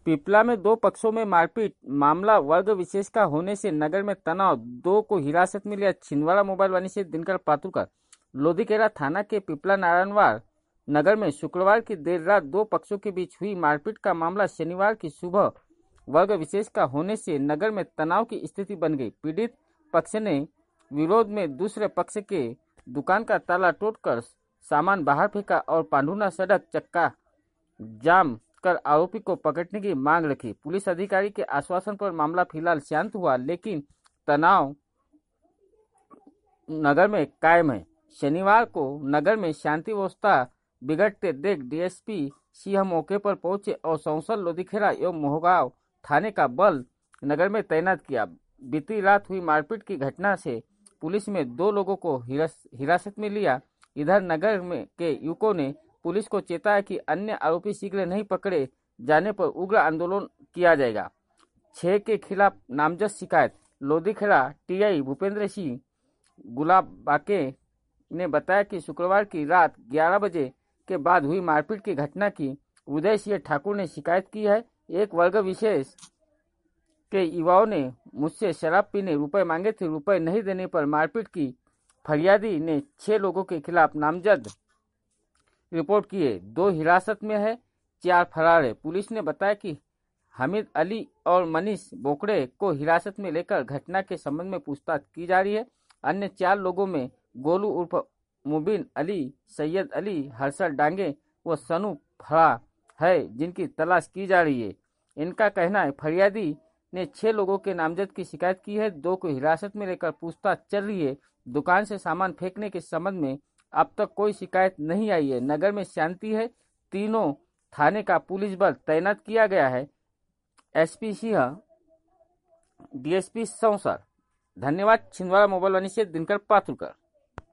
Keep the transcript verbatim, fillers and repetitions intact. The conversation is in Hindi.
पिपला में दो पक्षों में मारपीट, मामला वर्ग विशेष का होने से नगर में तनाव, दो को हिरासत में लिया छिंदवाड़ा मोबाइल वाणी से दिनकर पातुरकर। लोधीखेड़ा थाना के पिपला नारायणवार नगर में शुक्रवार की देर रात दो पक्षों के बीच हुई मारपीट का मामला शनिवार की सुबह वर्ग विशेष का होने से नगर में तनाव की स्थिति बन गई। पीड़ित पक्ष ने विरोध में दूसरे पक्ष के दुकान का ताला तोड़कर सामान बाहर फेंका और पांडुना सड़क चक्का जाम कर आरोपी को पकड़ने की मांग रखी। पुलिस अधिकारी के आश्वासन पर मामला फिलहाल शांत हुआ, लेकिन तनाव नगर में कायम है। शनिवार को नगर में शांति व्यवस्था बिगड़ते देख डीएसपी सिंह मौके पर पहुंचे और सौंसल, लोधीखेड़ा एवं मोहगांव थाने का बल नगर में तैनात किया। बीती रात हुई मारपीट की घटना से पुलिस में दो लोगों को हिरासत में लिया। इधर नगर में के युवकों ने पुलिस को चेताया कि अन्य आरोपी शीघ्र नहीं पकड़े जाने पर उग्र आंदोलन किया जाएगा। छह के खिलाफ नामजद शिकायत। लोधीखेड़ा टीआई भूपेंद्र सिंह गुलाबाके ने बताया कि शुक्रवार की रात ग्यारह बजे के बाद हुई मारपीट की घटना की उदय सिंह ठाकुर ने शिकायत की है। एक वर्ग विशेष के युवाओं ने मुझसे शराब पीने रुपए मांगे थे, रुपए नहीं देने पर मारपीट की। फरियादी ने छह लोगों के खिलाफ नामजद रिपोर्ट की है। दो हिरासत में है, चार फरार है। पुलिस ने बताया कि हामिद अली और मनीष बोकड़े को हिरासत में लेकर घटना के संबंध में पूछताछ की जा रही है। अन्य चार लोगों में गोलू उर्फ मुबिन अली, सैयद अली, हर्षल डांगे व सनू फड़ा है, जिनकी तलाश की जा रही है। इनका कहना है फरियादी ने छह लोगों के नामजद की शिकायत की है, दो को हिरासत में लेकर पूछताछ चल रही है। दुकान से सामान फेंकने के संबंध में अब तक कोई शिकायत नहीं आई है। नगर में शांति है। तीनों थाने का पुलिस बल तैनात किया गया है। SP Singh, DSP Sausar. धन्यवाद। छिंदवाड़ा मोबाइल वाणी से दिनकर पातुरकर।